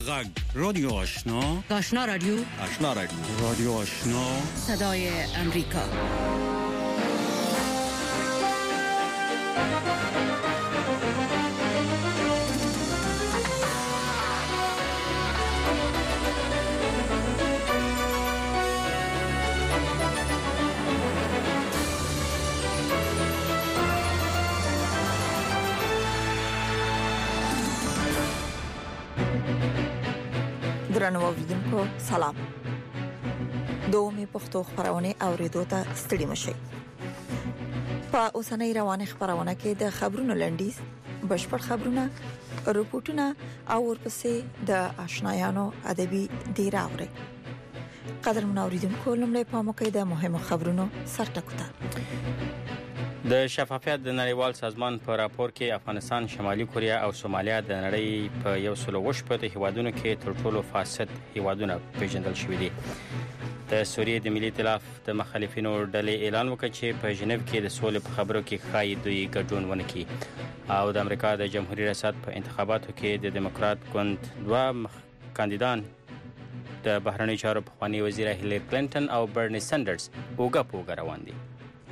غږ رادیو آشنا رادیو رادیو آشنا صدای امریکا. درنو اوریدونکو سلام. دومې پښتو خبرونه اوریدو ته ستړي مشئ. په اوسنۍ روانه خبرونه کې د خبرونو لنډیز، بشپړ خبرونه، رپورټونه او ورپسې د آشنایانو ادبي ډیره اوري. قدرمن اوریدونکو لمړی په موقع د مهمو خبرونو سرټکوته. د شفافیت د نړیوال سازمان په راپور کې افغانستان، شمالي کوریا او سومالیا د نړۍ په 118 هیوادونو کې تر ټولو فاسد هیوادونه پیژندل شوي دي. د سوریې د ملي ائتلاف د مخالفینو ډلې اعلان وکړ چې په ژنیو کې د سولې په خبرو کې ښایي دوی ګډون ونه کړي. او د امریکا د جمهوریت ریاست په انتخاباتو کې د دیموکرات ګوند دوه کاندیدان د بهرنی چارو پخوانی وزیر هیلری کلینټن او برني سندرز اوګه روان دي.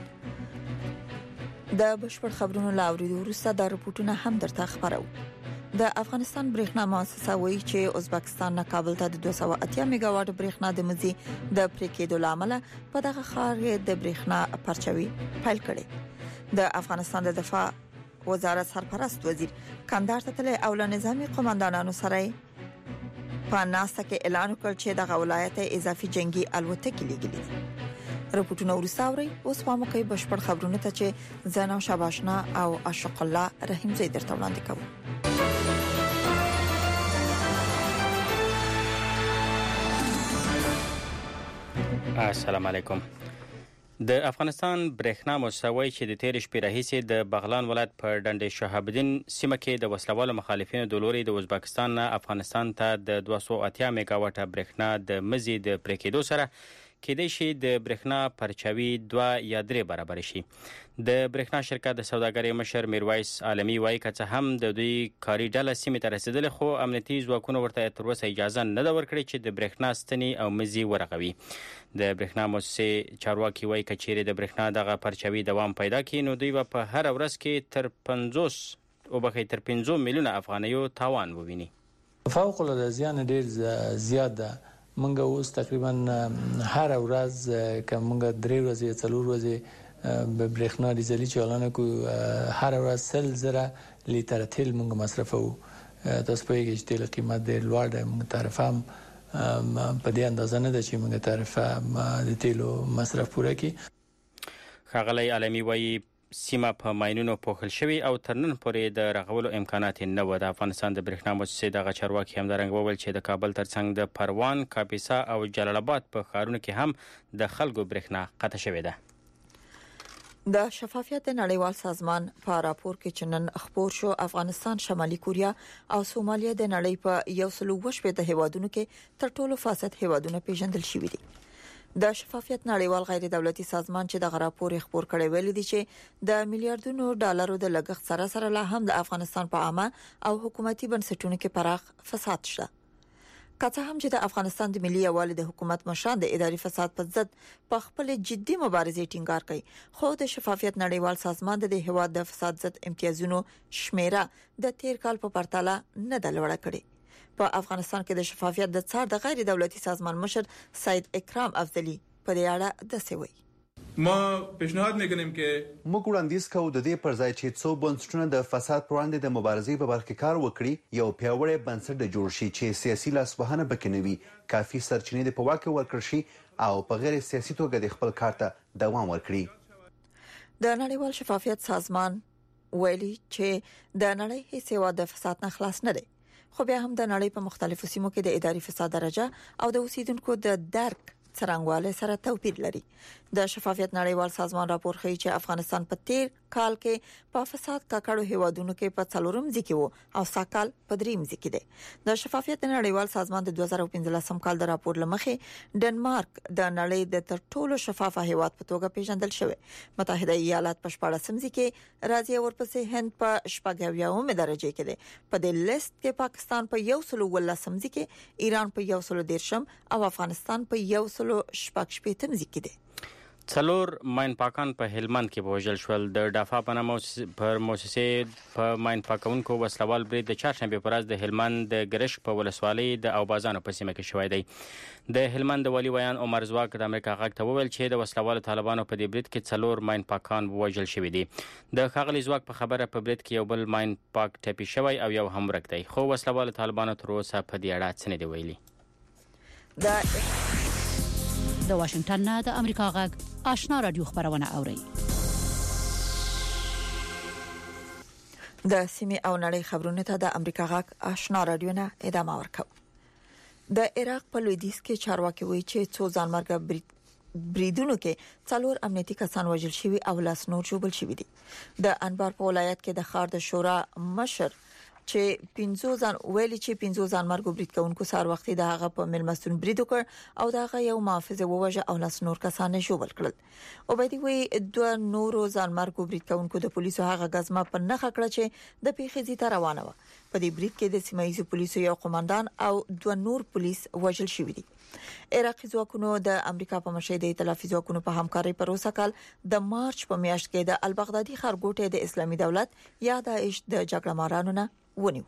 د بشپړ خبرونو لاوریدو وروسته د رپورټونو هم درته خبرو. د افغانستان برېښنا مؤسسه وایي چې ازبکستان نه کابل ته د 280 میگاواټ برېښنا د مزي د پریکېدو لامل په دغه ښار د برېښنا پرچوي فایل کړي. د افغانستان د دفاع وزارت سرپرست وزیر کندهار ته تللی او له نظامی قوماندانانو سره په ناسته کې اعلان وکړ چې دغه ولایت اضافي جنگي الوتکې لګلې. رپورټونه ورساوري اوس په موقع بشپړ خبرونه ته چې زناو شاباشنا او عاشق الله رحیم زید درته وړاندې کوم. السلام علیکم. د افغانستان برېښنا مؤسسه وایي چې د تیر شپې راهیسې د بغلان ولایت په ډنډ شهاب الدین سیمه کې د وسلوالو مخالفینو د لوري د ازبکستان نه افغانستان ته د 280 میگاواټ برېښنا د مزي د پریکېدو سره کېدای شي د برېښنا پرچوي 2 یا 3 برابر شي. د برېښنا شرکت د سوداګرۍ مشر میرویس عالمي وایي که څه هم د دوی کاري ډله سیمې ته رسیدلې خو امنیتي ځواکونو ورته تر اوسه اجازه نه ده ورکړې چې د برېښنا ستنې او مزي ورغوي. د برېښنا مؤسسې چارواکي وایي که چیرې د برېښنا دغه پرچوي دوام پیدا کړي نو دوی به په هر ورځ کې تر 50 میلیونه افغانیو تاوان وویني. فوق العاده زیان ډیر زیات ده. منګه اوس تقریبا هر ورځ که منګه 3 ورځې 4 ورځې به برېښنا ډیزلي چالانه کو هر ورځ 100,000 لیتر تیل منګه مصرفو. تاسو په کې چې تیل قیمت ډیر لوړ دی. موږ طرفم په دې اندازه نه ده چې موږ طرفه د تیلو مصرف پوره کړي. ښاغلی عالمي وایي سیمه په ماینونو پوښل شوی او تر نن پورې د رغولو امکانات نه و. د افغانستان د برېښنا مؤسسې دغه چارواکي همدارنګه وویل چې د کابل ترڅنګ د پروان، کاپیسا او جلال آباد په ښارونو کې هم د خلکو برېښنا قطع شوې ده. د شفافیت نړیوال سازمان په راپور کې چې نن خبر شو افغانستان، شمالي کوریا او سومالیا د نړۍ په 118 هیوادونو کې تر ټولو فاسد هیوادونه پیژندل شوي دي. د شفافیت نړیوال غیر دولتي سازمان چې د راپور خبر کړی ویلي دی چې د میلیارډونو ډالرو د لګښت سره لا هم د افغانستان په عامه او حکومتي بنسټونو کې پراخ فساد شته. کله هم چې د افغانستان د ملي یوالي د حکومت مشران د اداري فساد په ضد په خپل جدي مبارزې ټینګار کوي خو د شفافیت نړیوال سازمان د هیواد د فساد ضد امتیازونو شمیره د تیر کال په پرتله نه د لوړه کړي. په افغانستان کې د شفافیت د څار د غیر دولتي سازمان مشر سید اکرام افضلی په دې اړه د سوي ما پیشنهاد میکنیم که موږ وړاندیز کوو د دې پر ځای چې څو بنسټونه د فساد پر وړاندې د مبارزې په برخه کې کار وکړي یو پیاوړی بنسټ د جوړ شي چې سیاسي لاسوهنه بکنوي، کافي سرچینې د په واکه ورکړ شي او په غیر سیاسي توګه د خپل کار ته دوام ورکړي. د نړیوال شفافیت سازمان ویلي چې د نړۍ هیڅ هیواد د فساد نه خلاص نه دی خو بیا هم د نړۍ په مختلفو سیمو کې د اداري فساد درجه او د اوسیدونکو د درک څرنګواله سره توپیر لري. د شفافیت نړیوال سازمان راپور ښیي چې افغانستان په تیر کال کې په فساد ککړو هیوادونو کې په څلورم ځکه وو او ساکال په دریم ځکه دی د شفافیت نړیوال سازمان د 2015 کال د راپور لمخې ډنمارک د نړۍ د تر ټولو شفاف هیواد په توګه پیژندل شوی متحده ایالات په 14 ځکه راځي ورپسې هند په 14 درجه کې دی په دې لیست کې پاکستان په 119 ځکه ایران په 110 او افغانستان په 116 ځکه دی څلور ماین پاکان په هلمند کې وژل شول د دافا پنامه پر مؤسسه په ماین پاکونکو وسلوال برید د چهارشنبه پر ورځ د هلمند د ګرشک په ولسوالۍ د اوبازانو په سیمه کې شوی دی د هلمند والی ویان عمر زواک د امریکا غږ ته وویل چې د وسلوالو طالبانو په دې برید کې څلور ماین پاکان وژل شوی دي د ښاغلي زواک په خبره په برید کې یو بل ماین پاک ټپي شوی او یو هم ورک دی خو وسلوالو طالبانو تر اوسه په دې اړه څه نه دی ویلي د واشنگټن نه د امریکا غږ آشنا رادیو خبرونه اوري د سیمه او نړۍ خبرونه ته د امریکا غږ آشنا رادیو نه ادامه ورکوي د عراق په لویدیځ کې چارواکي وایي چې څو ځانمرګ بریدونو کې څلور امنیتي کسان وژل شوي او لاس نور جوړل شوي دي د انبار په ولایت کې د خار د شورا مشر چې 15 ځان ویلي چې 15 ځان مرګ برید کوونکو سار وختي د هغه په ملمستون برید وکړ او دغه یو محافظ ووجه او لاس نور کسان شوبل کړل او باید وي دوه نورو ځان مرګ برید کوونکو د پولیسو هغه غزمه په نخښه کړ چې د پیښې ته روانه و په دې برید کې د سیمایي پولیسو یو قومندان او دوه نور پولیس وژل شوي دي عراقي ځواکونو د امریکا په مشرۍ د ائتلافي ځواکونو په همکارۍ پر وسکل د مارچ په میاشت کې د البغدادي خارګوټه د اسلامي دولت یا داعش د جګړه مارانو نه ونیو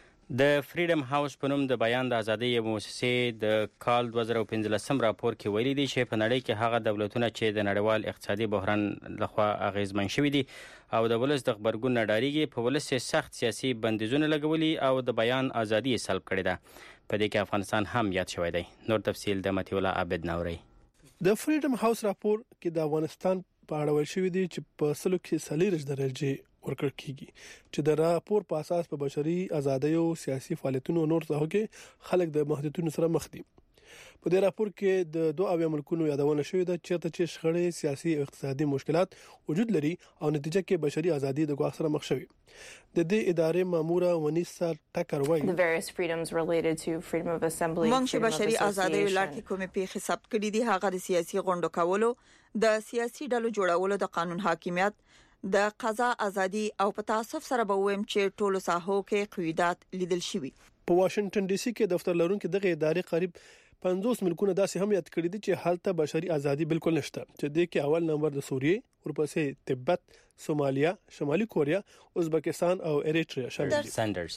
د فریډم هاوس په نوم د بیان د ازادۍ مؤسسې د کال 2015 راپور کې ویلي دي چې په نړۍ کې هغه دولتونه چې د نړیوال اقتصادي بحران لخوا اغیزمن شوي دي او د ولس د خبرګون نه ډاریږي په ولس سخت سیاسي بندیزونه لګولي او د بیان ازادي سلب کړې ده په دې کې افغانستان هم یاد شوی دی نور تفصیل د متي الله عابد نوري د فریډم هاوس راپور کې د افغانستان په اړه ویل شوی دی چې په سلو کې 40 درجه ورکړ کیږي چې د راپور په اساس په بشري ازادۍ او سیاسي فعالیتونو نور څه کې خلک د محدودیتونو سره مخ دي په دې راپور کې د دوه اویا ملکونو یادونه شوې ده چې شخړې سیاسي او اقتصادي مشکلات وجود لري او نتیجه کې بشري ازادي د ګواښ سره مخ شوي د دې ادارې ماموره ونیسا ټکر وایي the various freedoms related to freedom of assembly موږ چې بشري ازادۍ ولرتي کومې پیښې ثبت کړې دي هغه د سیاسي غونډو کولو د سیاسي ډلو جوړولو د قانون حاکمیت د قضا ازادي او په تاسف سره به ویم چې ټولو ساحو کې قیودات لیدل شوي په واشنگټن ډي سي کې دفتر لرونکو دغه ادارې قریب 50 ملکونه داسې هم یاد کړی دي چې حالت بشري ازادي بالکل نشته چې د کې اول نمبر د سوریې ورپسې تبت سومالیا شمالي کوریا ازبکستان او اریټریا شامل دي ساندرز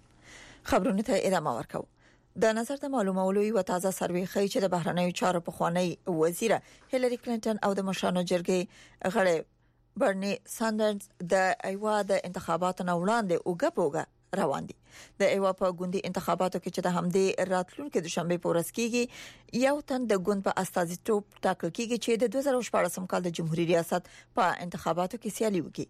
خبرونه ته ادامه ورکوي د نظر د معلومولو یو تازه سروې ښیي چې د بهرنیو چارو پخوانی وزیره هیلری کلینټن او د مشرانو جرګې غړي برني ساندرز د ایوا د انتخاباتو نه وړاندې اوګه روان دي د ایوا په ګوندي انتخاباتو کې چې د همدې راتلونکو دوشنبه په ورځ کېږي یو تن د ګوند په استازیتوب ټاکل کېږي چې د 2014 کال د جمهوریت ریاست په انتخاباتو کې سیالي وکړي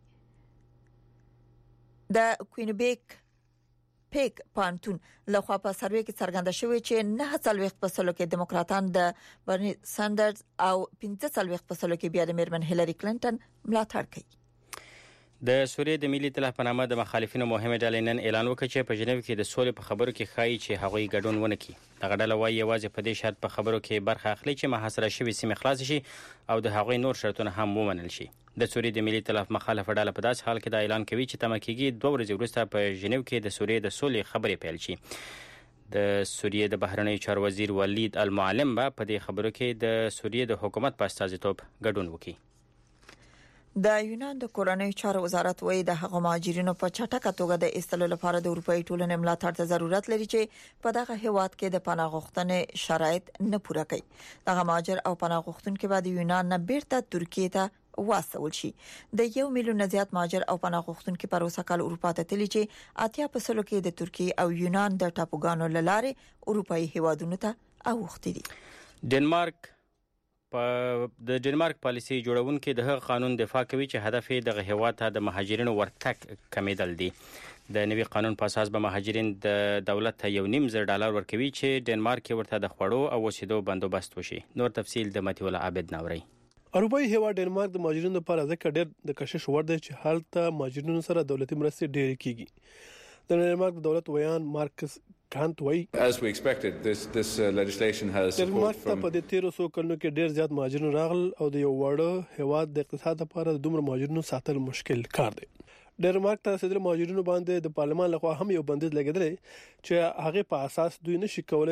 د کوینبیک پیک پانتون لخوا په سروې کې څرګنده شوې چې 9% کې دیموکراتان د برني ساندرز او 15% کې بیا د میرمن هیلری کلینټن ملاتړ کوي د سوریې د ملي ائتلاف په نامه د مخالفینو مهمه ډلې نن اعلان وکړ چې په جنیو کې د سولې په خبرو کې ښایي چې هغوی ګډون ونه کړي دغه ډله وايي یوازې په دې شرط په خبرو کې برخه اخلي چې محاصره شوی سیمه خلاص شي او د هغوی نور شرطونه هم ومنل شي د سوریې د ملي ائتلاف مخالفه ډله په داس حال کې دا اعلان کوي چې تمکیږي 2 ورځې وروسته په جنیو کې د سوریې د سولې خبرې پیل شي د سوریې د بهرنیو چارو وزیر ولید المعلم په دې خبرو کې د سوریې د حکومت په استازیتوب ګډون وکړي د یونان د کورنیو چارو وزارت وایي د هغو مهاجرینو په چټکه توګه د ایستلو لپاره د اروپאי ټولنې ملاتړ ته ضرورت لري چې په دغه هیواد کې د پناه غوښتنې شرایط نه پوره کوي دغه مهاجر او پناه غوښتونکو بعد یونان نه بیرته ترکیه ته واستول شي د 1 میلیون زیات مهاجر او پناه غوښتونکو پر وسکل اروپا ته تللی چې 80% کې د ترکیه او یونان د ټاپوګانو لاره اروپאי هیوادونو ته اوښتي دي د ډنمارک پالیسي جوړونکو د هغه قانون دفاع کوي چې هدف یې د هیواد ته د مهاجرینو ورتګ کمیدل دي د نوي قانون په اساس به مهاجرین د دولت ته $1.5 ورکوي چې ډنمارک ورته د خوړو او اوسېدو بندوبست وشي نور تفصیل د متي الله عابد نوري اروپאי هیواد ډنمارک د مهاجرینو لپاره ځکه ډېر د کشش وړ دی چې حالت مهاجرینو سره دولتي مرستې ډېرې کیږي. د ډنمارک د دولت ویان مارکس کانت وایي As we expected, this legislation has support from په دې 1300 کلونو کې ډېر زیات مهاجرین راغل او د یو وړ هیواد د اقتصاد لپاره د دومره مهاجرینو ساتل مشکل کار دی. ډنمارک ته رسیدل مهاجرینو باندې د پارلمان لخوا هم یو بندیز لګیدل چې هغه په اساس دوی نشي کولای